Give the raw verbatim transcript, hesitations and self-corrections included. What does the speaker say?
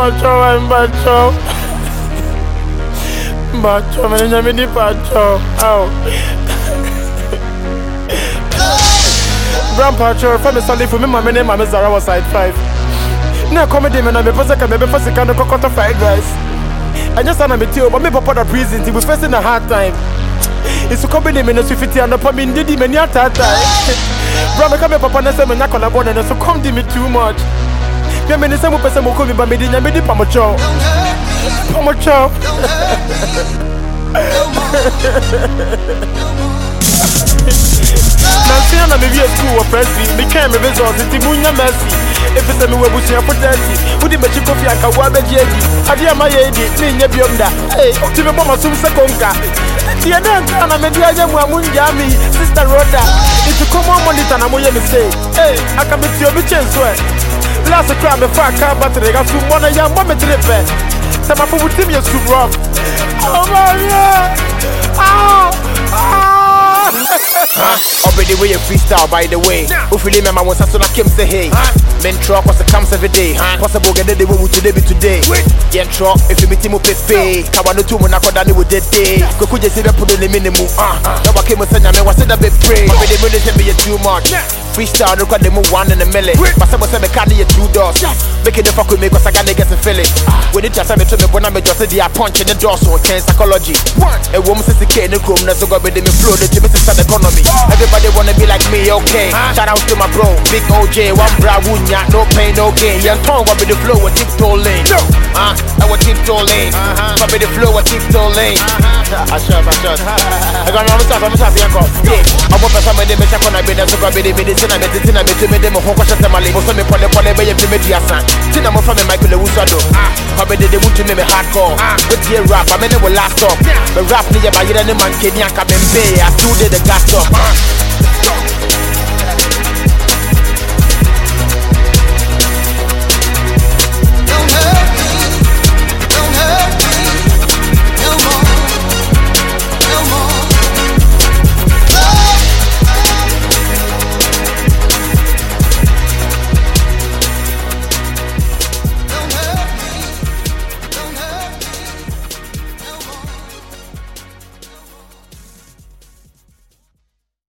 Bacho, I'm Bacho. Bacho, man, I'm in the Bacho. Ow. Grandpa, from the Sunday for me, my name is Zara was side five. Now, comedy, man, I'm a person can never first kind of coconut fried rice. I just want to be too, but me papa the prison, he was facing a hard time. It's a comedy, man, so fifty and upon me, did he, man, you're tired. Brother, come up on the same and knock on the board, and so come to me too much. You mean the same person who come by me, didn't be Pamacho. Pamacho. Nancy and I may be a school of pressing, became a result in Timunya Mercy. If it's a new bushing of potency, would you make coffee and Kawabe Jedi? I dear my lady, Ninya Bionda, hey, to the Mama Sumsa Conca. The other time I made the other one, Yami, Sister Rhoda. It's a common money, and I'm going to say, hey, I can meet your bitch and swear. Last a crime, a fat car battery, I got some money, young woman to the bed. Some of them will too rough. Oh my god! Oh! Already way a freestyle by the way. If you remember when Sasuna came say hey, men truck was a comes every day. Possible get the way we today be today. Yeah, truck if you meet him up pay. Kawano two when I got down with the day. Could just see them put in the minimum. Ah, now I came and said, I was in a bit pray. But the minute be too much. Freestyle record them one in a million. But someone said, I can't hear two doors. Making the fuck with me because I can't get a feeling. When it just have to me when I'm just a punch in the door, so change psychology. A woman says the kid in the room, that's so got with me flow, the Jimmy says economy. Everybody wanna be like me, okay. Shout out to my bro, Big O J, one bra wunya, no pain, no gain. Young tongue got with the flow, a tiptoe lane. Ah, I was tiptoe lane. Got with the flow, a tiptoe lane. I shot, I shot. I got no stuff, I'm sorry, I got. I want to some of them, I can't be there, so got with the medicine, I made it in a bit to me, them, who got my label, so me, pole, pole, by your media sign. Tina, I'm from Michael Usado. I bet they would to me hardcore. With the rap, I mean, it will last up. The rap, near by your man, Kenya, come and pay. I still did the gas up.